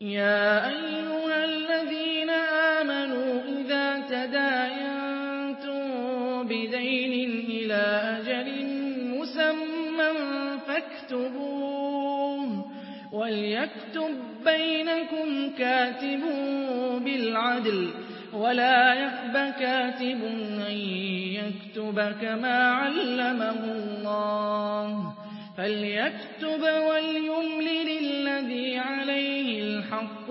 يَا أَيُّهَا الَّذِينَ آمَنُوا إِذَا تَدَايَنتُم بِدَيْنٍ إِلَىٰ أَجَلٍ مُّسَمًّى فَاكْتُبُوهُ ۚ وَلْيَكْتُب بَّيْنَكُمْ كَاتِبٌ بِالْعَدْلِ ۚ وَلَا يَأْبَ كَاتِبٌ أَن يَكْتُبَ كَمَا عَلَّمَهُ اللَّهُ ۚ فَلْيَكْتُبْ وَلْيُمْلِلِ الَّذِي عَلَيْهِ الْحَقُّ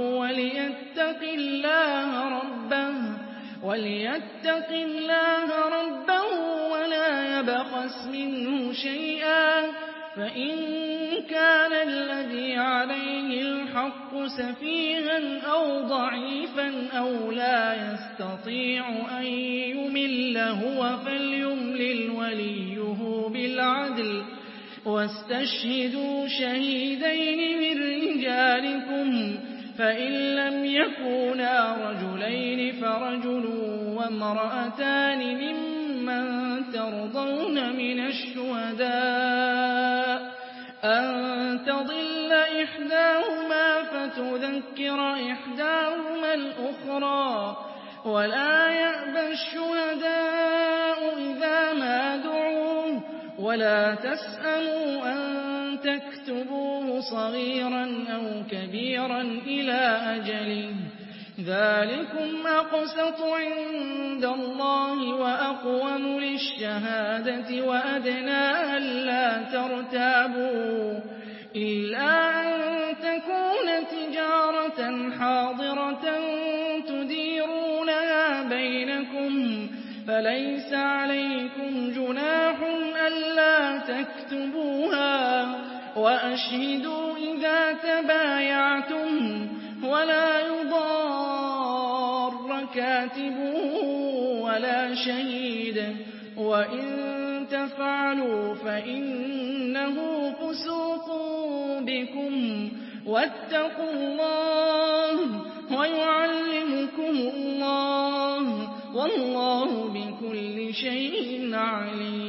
وَلْيَتَّقِ اللَّهَ رَبَّهُ وَلَا يَبْخَسْ مِنْهُ شَيْئًا ۚ فَإِن كَانَ الَّذِي عَلَيْهِ الْحَقُّ سَفِيهًا أَوْ ضَعِيفًا أَوْ لَا يَسْتَطِيعُ أَن يُمِلَّ هُوَ فَلْيُمْلِلْ وَلِيُّهُ بِالْعَدْلِ ۚ وَاسْتَشْهِدُوا شَهِيدَيْنِ مِن رِّجَالِكُمْ ۖ فَإِن لَّمْ يَكُونَا رَجُلَيْنِ فَرَجُلٌ وَامْرَأَتَانِ مِمَّن تَرْضَوْنَ مِنَ الشُّهَدَاءِ أَن تَضِلَّ إِحْدَاهُمَا فَتُذَكِّرَ إِحْدَاهُمَا الْأُخْرَىٰ ۚ وَلَا يَأْبَ الشُّهَدَاءُ إِذَا مَا دُعُوا ۚ وَلَا تَسْأَمُوا أَن تَكْتُبُوهُ صَغِيرًا أَوْ كَبِيرًا إِلَىٰ أَجَلِهِ ۚ ذَٰلِكُمْ أَقْسَطُ عِندَ اللَّهِ وَأَقْوَمُ لِلشَّهَادَةِ وَأَدْنَىٰ أَلَّا تَرْتَابُوا ۖ إِلَّا أَن تَكُونَ تِجَارَةً حَاضِرَةً تُدِيرُونَهَا بَيْنَكُمْ فَلَيْسَ عَلَيْكُمْ جُنَاحٌ أَلَّا تَكْتُبُوهَا ۗ وَأَشْهِدُوا إِذَا تَبَايَعْتُمْ ۚ وَلَا يُضَارَّ كَاتِبٌ وَلَا شَهِيدٌ ۚ وَإِن تَفْعَلُوا فَإِنَّهُ فُسُوقٌ بِكُمْ ۗ وَاتَّقُوا اللَّهَ وَيُعَلِّمُكُمُ اللَّهُ ۗ وَاللَّهُ بِكُلِّ شَيْءٍ عَلِيمٌ.